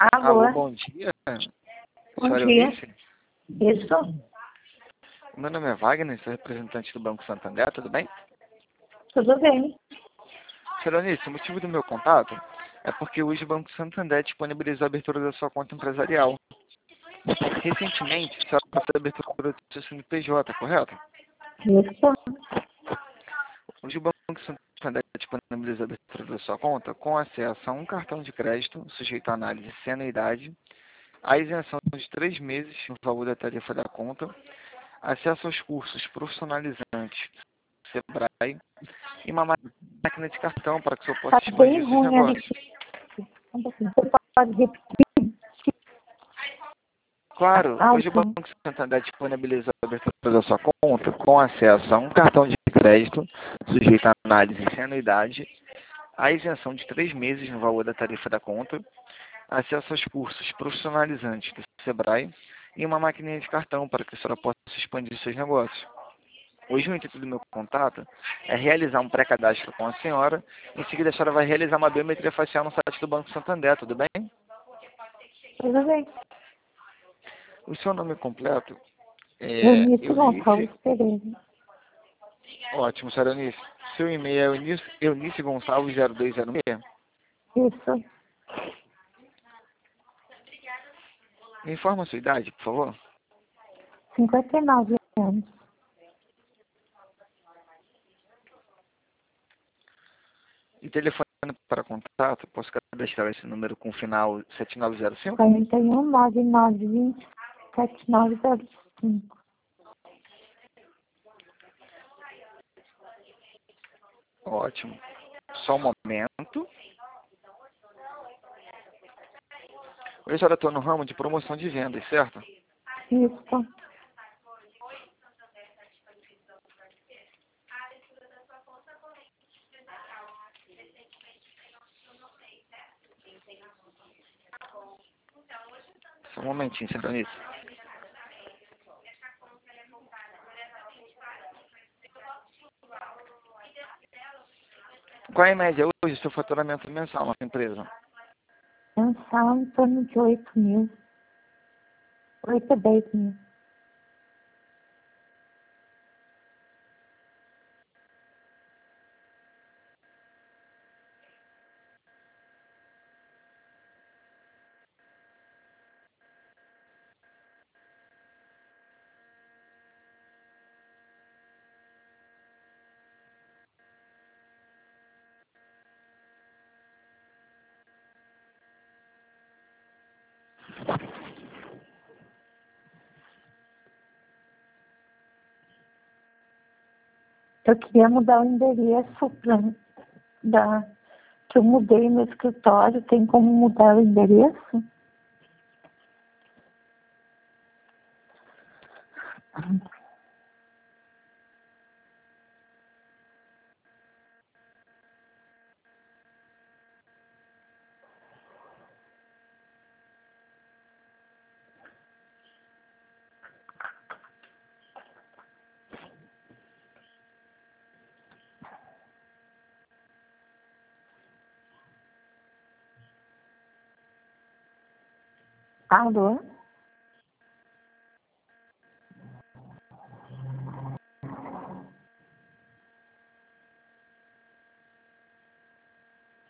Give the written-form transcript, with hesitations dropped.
Alô, Alô, bom dia. bom Senhora dia. Eunice? Isso? Meu nome é Wagner, sou representante do Banco Santander, tudo bem? Tudo bem. Senhora Eunice, o motivo do meu contato é porque hoje o Banco Santander disponibilizou a abertura da sua conta empresarial. Recentemente, a senhora fez a abertura do seu CNPJ, correto? Isso? Hoje o Banco Santander disponibilizou a abertura da sua conta com acesso a um cartão de crédito sujeito à análise sem anuidade, a isenção de 3 meses no valor da tarifa da conta, acesso aos cursos profissionalizantes do Sebrae e uma máquina de cartão para que o senhor Tá possa bem expandir seus ruim ali. negócios. Você pode repetir? Claro, hoje o Alto. Banco Santander disponibiliza a abertura da sua conta com acesso a um cartão de crédito sujeito à análise sem anuidade, a isenção de 3 meses no valor da tarifa da conta, acesso aos cursos profissionalizantes do Sebrae e uma maquininha de cartão para que a senhora possa expandir seus negócios. Hoje o intuito do meu contato é realizar um pré-cadastro com a senhora. Em seguida a senhora vai realizar uma biometria facial no site do Banco Santander, tudo bem? Tudo bem. O seu nome completo é Eunice Eunice. Gonçalves Pereira. Ótimo, senhora Eunice. Seu e-mail é Eunice Gonçalves 0206. Isso? Me informa a sua idade, por favor. 59 anos. E telefone para contato, posso cadastrar esse número com final 7905? 41 9920 7905. Ótimo. Só um momento. Hoje a senhora atua no ramo de promoção de vendas, certo? Isso? Só um momentinho, senhora Eunice. Qual é a média hoje do seu faturamento mensal na sua empresa? Mensal em torno de 8 mil. 8 a 10 mil. Eu queria mudar o endereço que eu mudei no escritório. Tem como mudar o endereço? Alô?